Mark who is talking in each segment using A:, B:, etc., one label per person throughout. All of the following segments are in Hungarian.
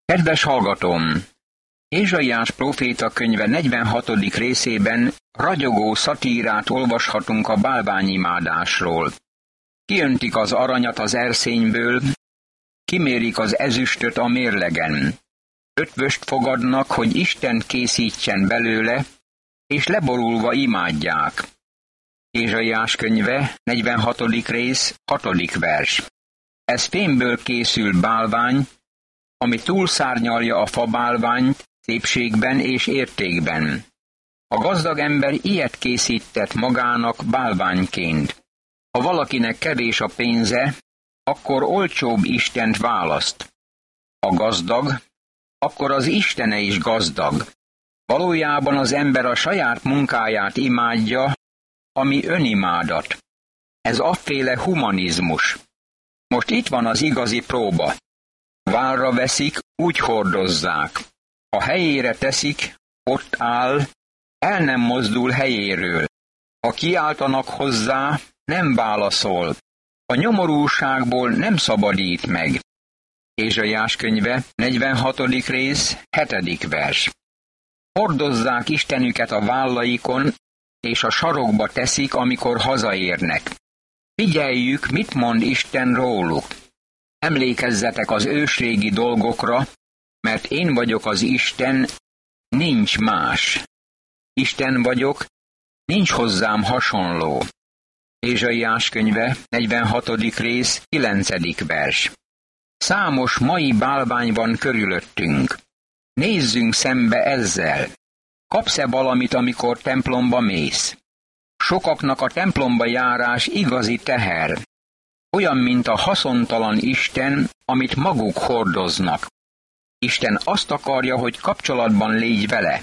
A: Kedves hallgatóm! Ézsaiás próféta könyve 46. részében ragyogó szatírát olvashatunk a bálványimádásról. Kiöntik az aranyat az erszényből, kimérik az ezüstöt a mérlegen. Ötvöst fogadnak, hogy Istent készítsen belőle, és leborulva imádják. Ézsaiás könyve, 46. rész, 6. vers. Ez fémből készül bálvány, ami túlszárnyalja a fabálványt szépségben és értékben. A gazdag ember ilyet készített magának bálványként. Ha valakinek kevés a pénze, akkor olcsóbb istent választ. Ha gazdag, akkor az istene is gazdag. Valójában az ember a saját munkáját imádja, ami önimádat. Ez afféle humanizmus. Most itt van az igazi próba. Vállra veszik, úgy hordozzák. Ha helyére teszik, ott áll, el nem mozdul helyéről. Ha kiáltanak hozzá, nem válaszol. A nyomorúságból nem szabadít meg. Ézsaiás könyve, 46. rész, 7. vers. Hordozzák Istenüket a vállaikon, és a sarokba teszik, amikor hazaérnek. Figyeljük, mit mond Isten róluk. Emlékezzetek az ősrégi dolgokra, mert én vagyok az Isten, nincs más. Isten vagyok, nincs hozzám hasonló. Ézsaiás könyve, 46. rész, 9. vers. Számos mai bálvány van körülöttünk. Nézzünk szembe ezzel. Kapsz-e valamit, amikor templomba mész? Sokaknak a templomba járás igazi teher. Olyan, mint a haszontalan Isten, amit maguk hordoznak. Isten azt akarja, hogy kapcsolatban légy vele.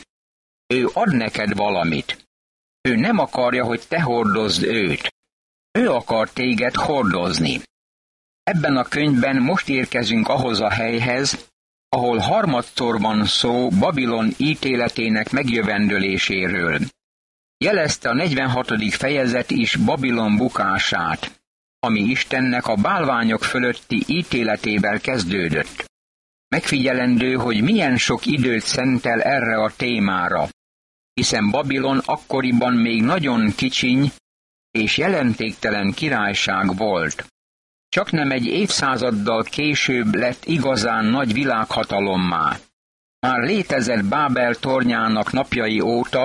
A: Ő ad neked valamit. Ő nem akarja, hogy te hordozd őt. Ő akar téged hordozni. Ebben a könyvben most érkezünk ahhoz a helyhez, ahol harmadszor van szó Babilon ítéletének megjövendöléséről. Jelezte a 46. fejezet is Babilon bukását, ami Istennek a bálványok fölötti ítéletével kezdődött. Megfigyelendő, hogy milyen sok időt szentel erre a témára, hiszen Babilon akkoriban még nagyon kicsiny és jelentéktelen királyság volt. Csaknem egy évszázaddal később lett igazán nagy világhatalommá. Már létezett Bábel tornyának napjai óta,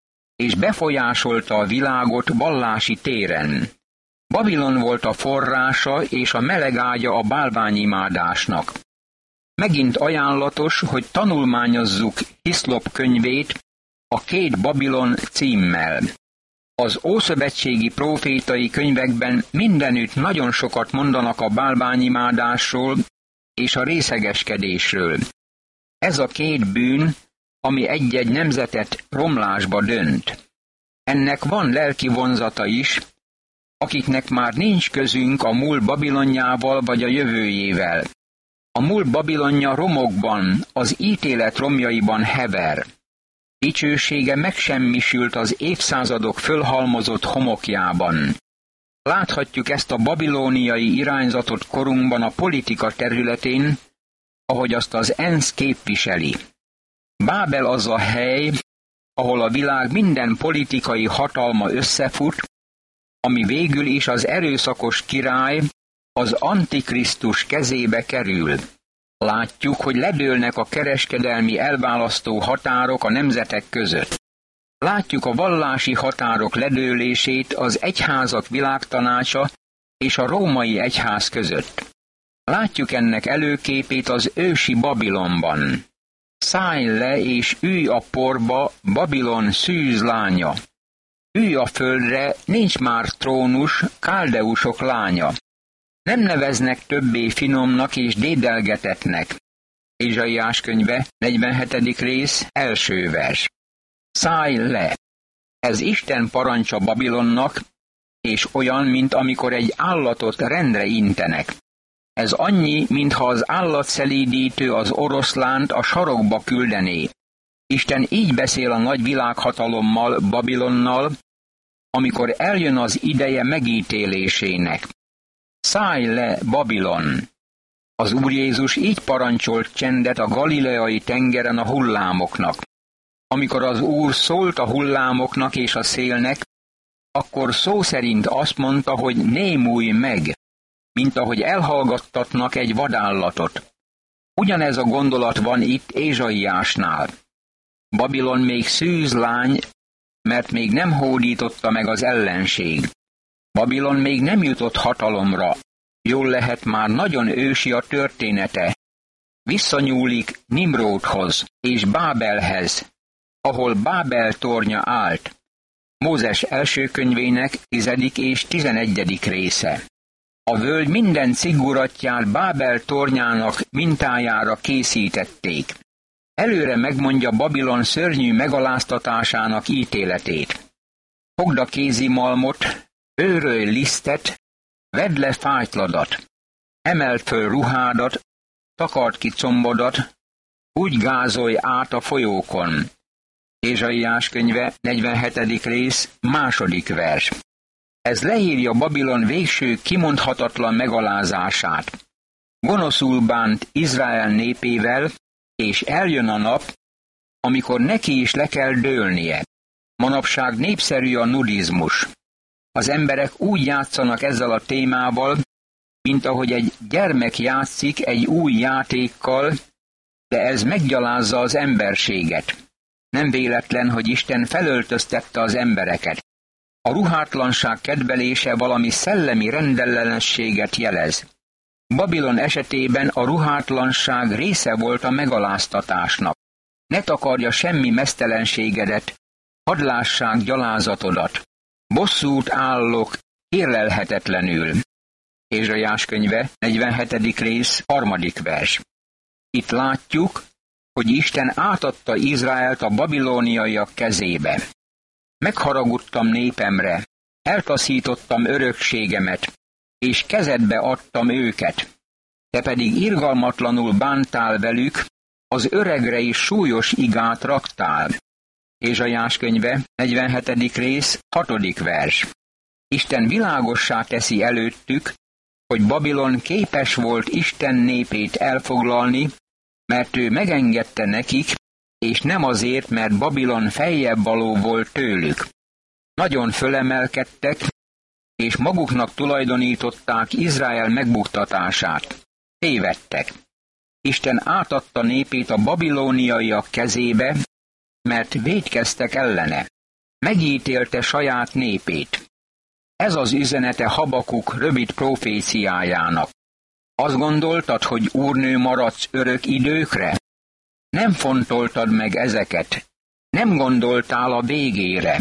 A: és befolyásolta a világot vallási téren. Babilon volt a forrása és a melegágya a bálványimádásnak. Megint ajánlatos, hogy tanulmányozzuk Hiszlop könyvét a 2 Babilon címmel. Az ószövetségi prófétai könyvekben mindenütt nagyon sokat mondanak a bálványimádásról és a részegeskedésről. Ez a 2 bűn, ami egy-egy nemzetet romlásba dönt. Ennek van lelki vonzata is, akiknek már nincs közünk a múlt Babilonjával vagy a jövőjével. A múlt Babilonja romokban, az ítélet romjaiban hever. Dicsősége megsemmisült az évszázadok fölhalmozott homokjában. Láthatjuk ezt a babilóniai irányzatot korunkban a politika területén, ahogy azt az ENSZ képviseli. Bábel az a hely, ahol a világ minden politikai hatalma összefut, ami végül is az erőszakos király, az Antikrisztus kezébe kerül. Látjuk, hogy ledőlnek a kereskedelmi elválasztó határok a nemzetek között. Látjuk a vallási határok ledőlését az egyházak világtanácsa és a római egyház között. Látjuk ennek előképét az ősi Babilonban. Szállj le és ülj a porba, Babilon szűz lánya. Ülj a földre, nincs már trónus, káldeusok lánya. Nem neveznek többé finomnak és dédelgetetnek. Ézsaiás könyve, 47. rész, 1. vers. Szállj le! Ez Isten parancsa Babilonnak, és olyan, mint amikor egy állatot rendre intenek. Ez annyi, mintha az állatszelídítő az oroszlánt a sarokba küldené. Isten így beszél a nagy világhatalommal, Babilonnal, amikor eljön az ideje megítélésének. Szállj le, Babilon! Az Úr Jézus így parancsolt csendet a galileai tengeren a hullámoknak. Amikor az Úr szólt a hullámoknak és a szélnek, akkor szó szerint azt mondta, hogy némulj meg, mint ahogy elhallgattatnak egy vadállatot. Ugyanez a gondolat van itt Ézsaiásnál. Babilon még szűz lány, mert még nem hódította meg az ellenség. Babilon még nem jutott hatalomra, jól lehet már nagyon ősi a története. Visszanyúlik Nimródhoz és Bábelhez, ahol Bábel tornya állt. Mózes első könyvének 10. és 11. része. A völgy minden ciguratját Bábel tornyának mintájára készítették. Előre megmondja Babilon szörnyű megaláztatásának ítéletét. Fogd a kézimalmot, őrölj lisztet, vedd le fájtladat, emeld föl ruhádat, takard ki combodat, úgy gázolj át a folyókon. Ézsaiás könyve 47. rész, 2. vers. Ez leírja Babilon végső kimondhatatlan megalázását. Gonoszul bánt Izrael népével, és eljön a nap, amikor neki is le kell dőlnie. Manapság népszerű a nudizmus. Az emberek úgy játszanak ezzel a témával, mint ahogy egy gyermek játszik egy új játékkal, de ez meggyalázza az emberséget. Nem véletlen, hogy Isten felöltöztette az embereket. A ruhátlanság kedvelése valami szellemi rendellenességet jelez. Babilon esetében a ruhátlanság része volt a megaláztatásnak. Ne takarja semmi meztelenségedet, hadd lássák gyalázatodat. Bosszút állok kérlelhetetlenül. Ézsaiás könyve 47. rész, 3. vers. Itt látjuk, hogy Isten átadta Izraelt a babilóniaiak kezébe. Megharagudtam népemre, eltaszítottam örökségemet, és kezedbe adtam őket. Te pedig irgalmatlanul bántál velük, az öregre is súlyos igát raktál. Ézsaiás könyve 47. rész, 6. vers. Isten világossá teszi előttük, hogy Babilon képes volt Isten népét elfoglalni, mert ő megengedte nekik, és nem azért, mert Babilon feljebb való volt tőlük. Nagyon fölemelkedtek, és maguknak tulajdonították Izrael megbuktatását. Tévedtek. Isten átadta népét a babilóniaiak kezébe, mert vétkeztek ellene. Megítélte saját népét. Ez az üzenete Habakuk rövid proféciájának. Azt gondoltad, hogy úrnő maradsz örök időkre? Nem fontoltad meg ezeket. Nem gondoltál a végére.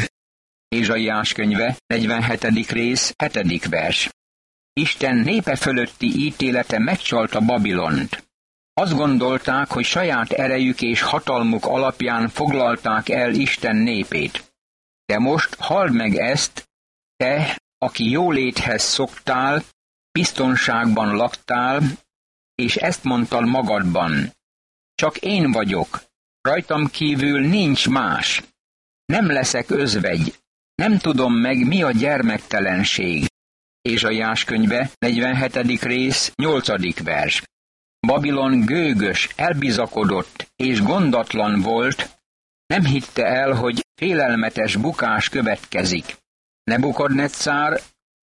A: Ézsaiás könyve 47. rész, 7. vers. Isten népe fölötti ítélete megcsalta Babilont. Azt gondolták, hogy saját erejük és hatalmuk alapján foglalták el Isten népét. De most halld meg ezt, te, aki jóléthez szoktál, biztonságban laktál, és ezt mondtad magadban. Csak én vagyok, rajtam kívül nincs más. Nem leszek özvegy, nem tudom meg, mi a gyermektelenség. Ézsaiás könyve 47. rész, 8. vers. Babilon gőgös, elbizakodott és gondatlan volt, nem hitte el, hogy félelmetes bukás következik. Nebukadnetszár,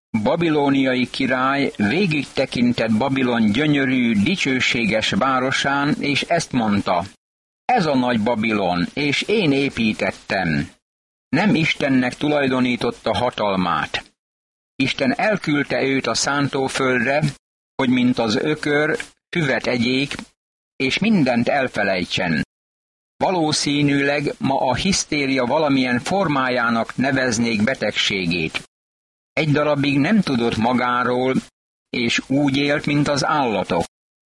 A: babilóniai király végig tekintett Babilon gyönyörű, dicsőséges városán, és ezt mondta: ez a nagy Babilon, és én építettem. Nem Istennek tulajdonította hatalmát. Isten elküldte őt a szántóföldre, hogy mint az ökör füvet egyék, és mindent elfelejtsen. Valószínűleg ma a hisztéria valamilyen formájának neveznék betegségét. Egy darabig nem tudott magáról, és úgy élt, mint az állatok.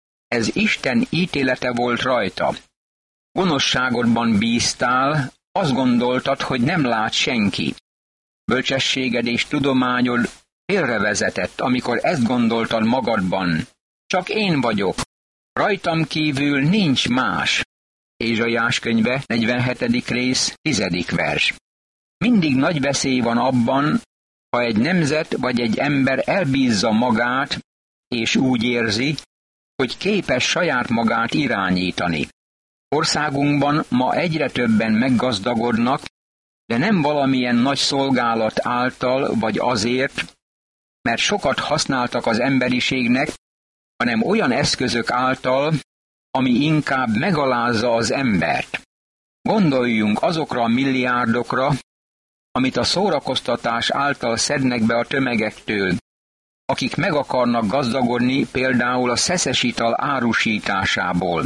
A: Ez Isten ítélete volt rajta. Gonoszságodban bíztál, azt gondoltad, hogy nem lát senki. Bölcsességed és tudományod félrevezetett, amikor ezt gondoltad magadban. Csak én vagyok, rajtam kívül nincs más. Ézsaiás könyve 47. rész, 10. vers. Mindig nagy veszély van abban, ha egy nemzet vagy egy ember elbízza magát, és úgy érzi, hogy képes saját magát irányítani. Országunkban ma egyre többen meggazdagodnak, de nem valamilyen nagy szolgálat által vagy azért, mert sokat használtak az emberiségnek, hanem olyan eszközök által, ami inkább megalázza az embert. Gondoljunk azokra a milliárdokra, amit a szórakoztatás által szednek be a tömegektől, akik meg akarnak gazdagodni például a szeszes ital árusításából.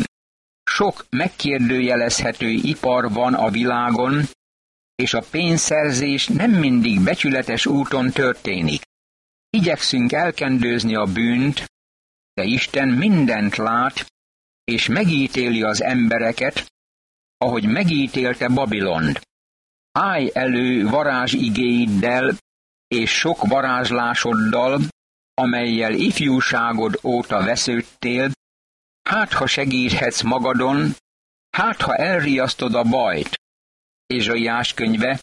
A: Sok megkérdőjelezhető ipar van a világon, és a pénzszerzés nem mindig becsületes úton történik. Igyekszünk elkendőzni a bűnt, de Isten mindent lát, és megítéli az embereket, ahogy megítélte Babilont. Állj elő varázsigéiddel és sok varázslásoddal, amellyel ifjúságod óta vesződtél, hát ha segíthetsz magadon, hát ha elriasztod a bajt. Ézsaiás könyve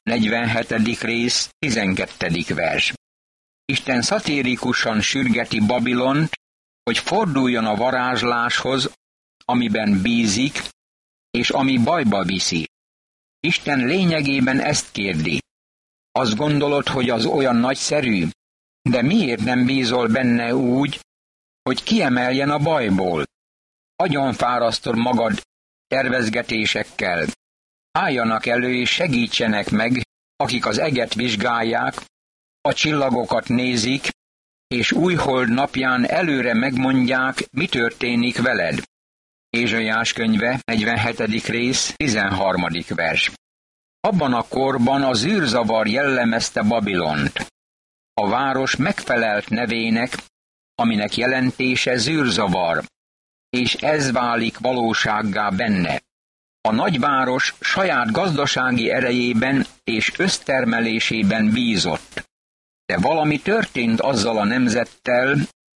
A: 47. rész 12. vers. Isten szatírikusan sürgeti Babilont, hogy forduljon a varázsláshoz, amiben bízik, és ami bajba viszi. Isten lényegében ezt kérdi. Azt gondolod, hogy az olyan nagyszerű? De miért nem bízol benne úgy, hogy kiemeljen a bajból? Agyonfárasztod magad tervezgetésekkel. Álljanak elő és segítsenek meg, akik az eget vizsgálják, a csillagokat nézik, és újhold napján előre megmondják, mi történik veled. Ézsaiás könyve 47. rész 13. vers. Abban a korban az űrzavar jellemezte Babilont. A város megfelelt nevének, aminek jelentése zűrzavar, és ez válik valósággá benne. A nagyváros saját gazdasági erejében és össztermelésében bízott. De valami történt azzal a nemzettel,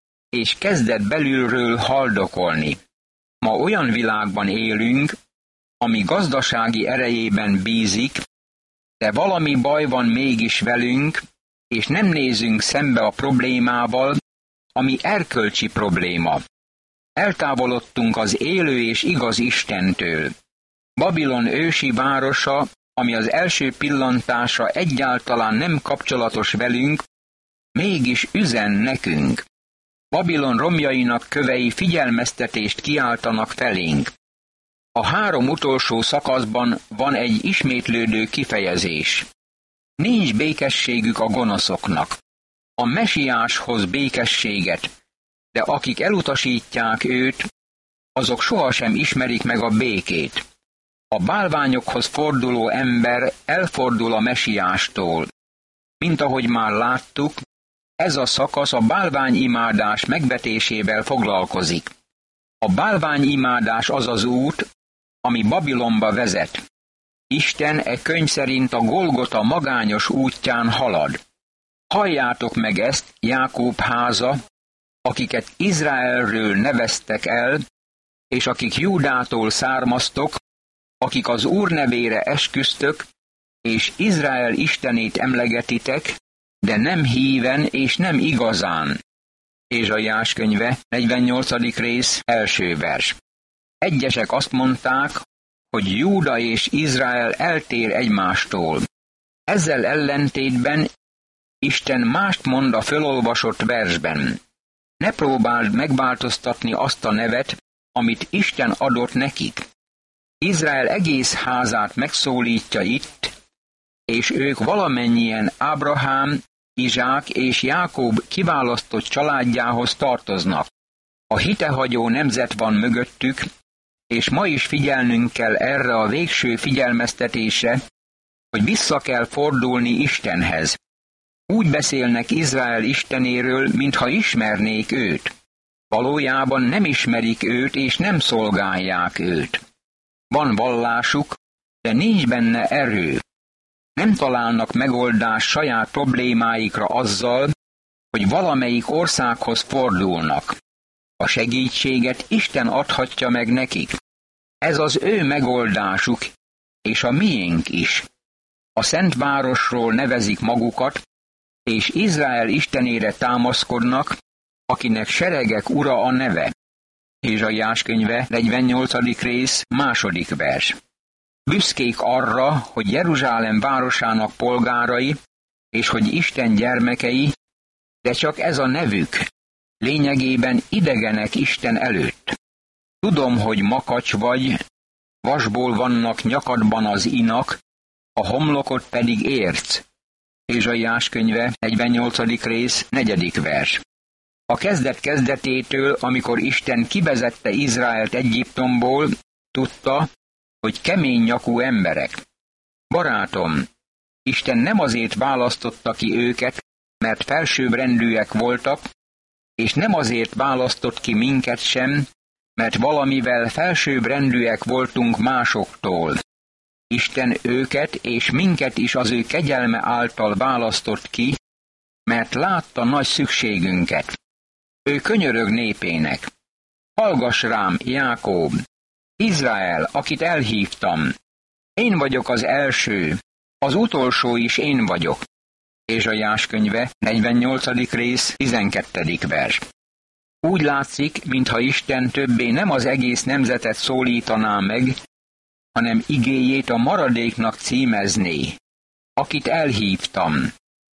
A: és kezdett belülről haldokolni. Ma olyan világban élünk, ami gazdasági erejében bízik, de valami baj van mégis velünk, és nem nézünk szembe a problémával, ami erkölcsi probléma. Eltávolodtunk az élő és igaz Istentől. Babilon ősi városa, ami az első pillantásra egyáltalán nem kapcsolatos velünk, mégis üzen nekünk. Babilon romjainak kövei figyelmeztetést kiáltanak felénk. A 3 utolsó szakaszban van egy ismétlődő kifejezés. Nincs békességük a gonoszoknak. A mesiáshoz békességet, de akik elutasítják őt, azok sohasem ismerik meg a békét. A bálványokhoz forduló ember elfordul a mesiástól. Mint ahogy már láttuk, ez a szakasz a bálványimádás megvetésével foglalkozik. A bálványimádás az az út, ami Babilonba vezet. Isten e könyv szerint a Golgota magányos útján halad. Halljátok meg ezt, Jákób háza, akiket Izraelről neveztek el, és akik Júdától származtok, akik az Úr nevére esküztök, és Izrael istenét emlegetitek, de nem híven és nem igazán. Ézsaiás könyve 48. rész 1. vers. Egyesek azt mondták, hogy Júda és Izrael eltér egymástól. Ezzel ellentétben Isten mást mond a fölolvasott versben. Ne próbáld megváltoztatni azt a nevet, amit Isten adott nekik. Izrael egész házát megszólítja itt, és ők valamennyien Ábrahám, Izsák és Jákob kiválasztott családjához tartoznak. A hitehagyó nemzet van mögöttük, és ma is figyelnünk kell erre a végső figyelmeztetésre, hogy vissza kell fordulni Istenhez. Úgy beszélnek Izrael Istenéről, mintha ismernék őt. Valójában nem ismerik őt, és nem szolgálják őt. Van vallásuk, de nincs benne erő. Nem találnak megoldást saját problémáikra azzal, hogy valamelyik országhoz fordulnak. A segítséget Isten adhatja meg nekik. Ez az ő megoldásuk, és a miénk is. A Szent Városról nevezik magukat, és Izrael Istenére támaszkodnak, akinek seregek ura a neve. Ézsaiás könyve 48. rész, 2. vers. Büszkék arra, hogy Jeruzsálem városának polgárai, és hogy Isten gyermekei, de csak ez a nevük, lényegében idegenek Isten előtt. Tudom, hogy makacs vagy, vasból vannak nyakadban az inak, a homlokot pedig érc. Ézsaiás könyve 48. rész, 4. vers. A kezdet kezdetétől, amikor Isten kivezette Izraelt Egyiptomból, tudta, hogy kemény nyakú emberek. Barátom, Isten nem azért választotta ki őket, mert felsőbbrendűek voltak, és nem azért választott ki minket sem, mert valamivel felsőbbrendűek voltunk másoktól. Isten őket és minket is az ő kegyelme által választott ki, mert látta nagy szükségünket. Ő könyörög népének. Hallgass rám, Jákob, Izrael, akit elhívtam. Én vagyok az első, az utolsó is én vagyok. Ézsaiás könyve 48. rész, 12. vers. Úgy látszik, mintha Isten többé nem az egész nemzetet szólítaná meg, hanem igéjét a maradéknak címezné. Akit elhívtam.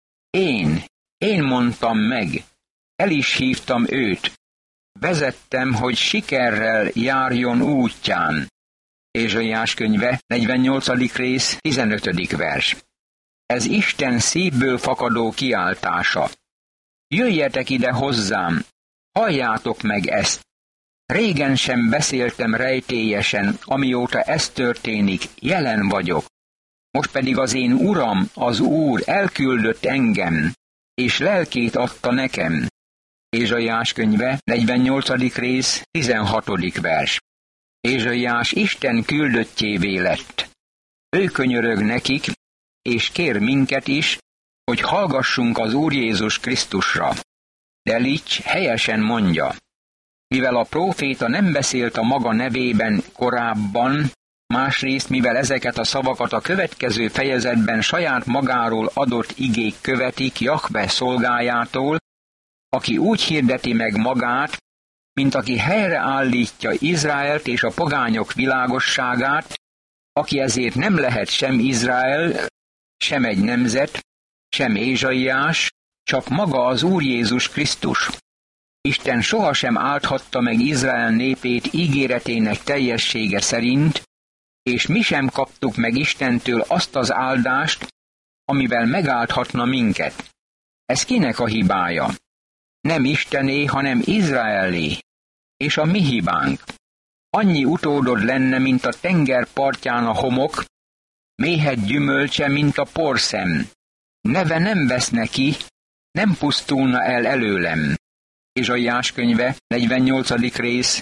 A: Én mondtam meg, el is hívtam őt. Vezettem, hogy sikerrel járjon útján. Ézsaiás könyve 48. rész, 15. vers. Ez Isten szívből fakadó kiáltása. Jöjjetek ide hozzám, halljátok meg ezt. Régen sem beszéltem rejtélyesen, amióta ez történik, jelen vagyok. Most pedig az én Uram, az Úr elküldött engem, és lelkét adta nekem. Ézsaiás könyve 48. rész, 16. vers. Ézsaiás Isten küldöttjévé lett. Ő könyörög nekik, és kér minket is, hogy hallgassunk az Úr Jézus Krisztusra. De Litch helyesen mondja, mivel a próféta nem beszélt a maga nevében korábban, másrészt mivel ezeket a szavakat a következő fejezetben saját magáról adott igék követik Jahve szolgájától, aki úgy hirdeti meg magát, mint aki helyreállítja Izraelt és a pogányok világosságát, aki ezért nem lehet sem Izrael, sem egy nemzet, sem Ézsaiás, csak maga az Úr Jézus Krisztus. Isten sohasem álthatta meg Izrael népét ígéretének teljessége szerint, és mi sem kaptuk meg Istentől azt az áldást, amivel megáldhatna minket. Ez kinek a hibája? Nem Istené, hanem Izraelé, és a mi hibánk. Annyi utódod lenne, mint a tenger partján a homok, méhed gyümölcse, mint a porszem. Neve nem veszne ki, nem pusztulna el előlem. Ézsaiás könyve 48. rész,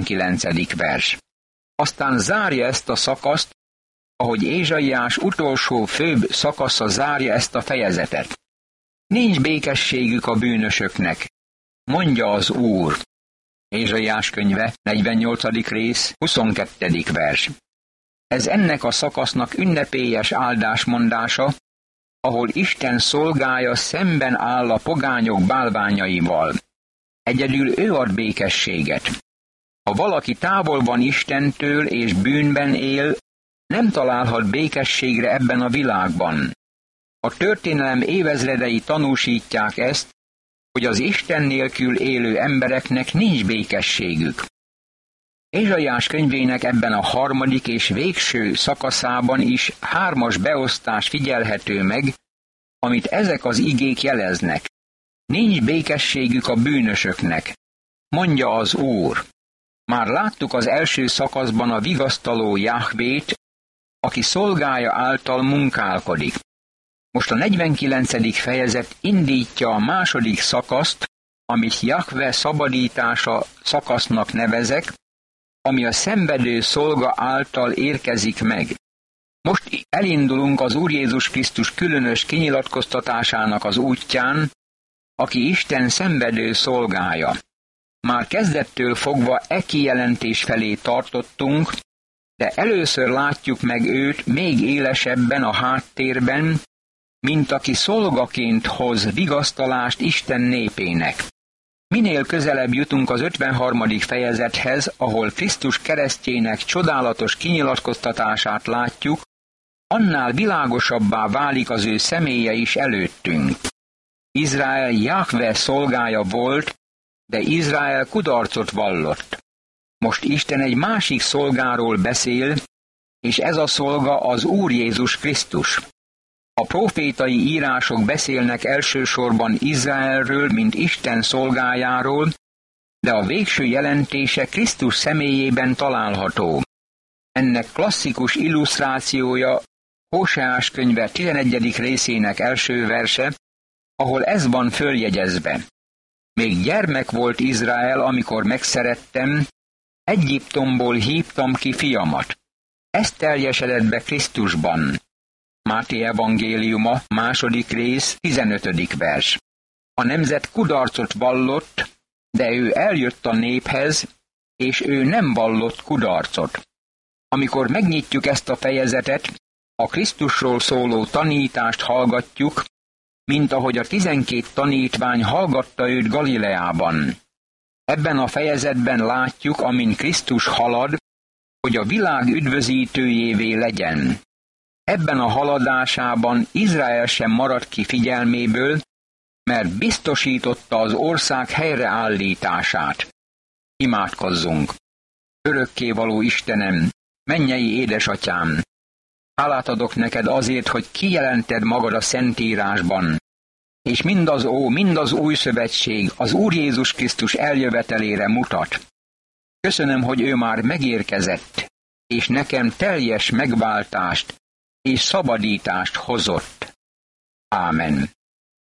A: 19. vers. Aztán zárja ezt a szakaszt, ahogy Ézsaiás utolsó főbb szakasza zárja ezt a fejezetet. Nincs békességük a bűnösöknek, mondja az Úr. Ézsaiás könyve 48. rész, 22. vers. Ez ennek a szakasznak ünnepélyes áldásmondása, ahol Isten szolgája szemben áll a pogányok bálványaival. Egyedül ő ad békességet. Ha valaki távol van Istentől és bűnben él, nem találhat békességre ebben a világban. A történelem évezredei tanúsítják ezt, hogy az Isten nélkül élő embereknek nincs békességük. Ézsaiás könyvének ebben a harmadik és végső szakaszában is 3 beosztás figyelhető meg, amit ezek az igék jeleznek. Nincs békességük a bűnösöknek, mondja az Úr. Már láttuk az első szakaszban a vigasztaló Jahvét, aki szolgája által munkálkodik. Most a 49. fejezet indítja a második szakaszt, amit Jahve szabadítása szakasznak nevezek, ami a szenvedő szolga által érkezik meg. Most elindulunk az Úr Jézus Krisztus különös kinyilatkoztatásának az útján, aki Isten szenvedő szolgája. Már kezdettől fogva kijelentés felé tartottunk, de először látjuk meg őt még élesebben a háttérben, mint aki szolgaként hoz vigasztalást Isten népének. Minél közelebb jutunk az 53. fejezethez, ahol Krisztus keresztjének csodálatos kinyilatkoztatását látjuk, annál világosabbá válik az ő személye is előttünk. Izrael Jahve szolgája volt, de Izrael kudarcot vallott. Most Isten egy másik szolgáról beszél, és ez a szolga az Úr Jézus Krisztus. A profétai írások beszélnek elsősorban Izraelről, mint Isten szolgájáról, de a végső jelentése Krisztus személyében található. Ennek klasszikus illusztrációja Hóseás könyve 11. részének első verse, ahol ez van följegyezve. Még gyermek volt Izrael, amikor megszerettem, Egyiptomból hívtam ki fiamat. Ez teljesedett be Krisztusban. Máté evangéliuma, 2. rész, 15. vers. A nemzet kudarcot vallott, de ő eljött a néphez, és ő nem vallott kudarcot. Amikor megnyitjuk ezt a fejezetet, a Krisztusról szóló tanítást hallgatjuk, mint ahogy a 12 tanítvány hallgatta őt Galileában. Ebben a fejezetben látjuk, amin Krisztus halad, hogy a világ üdvözítőjévé legyen. Ebben a haladásában Izrael sem maradt ki figyelméből, mert biztosította az ország helyreállítását. Imádkozzunk! Örökkévaló Istenem, mennyei édesatyám! Hálát adok neked azért, hogy kijelented magad a Szentírásban, és mind az új szövetség az Úr Jézus Krisztus eljövetelére mutat. Köszönöm, hogy ő már megérkezett, és nekem teljes megváltást és szabadítást hozott. Ámen.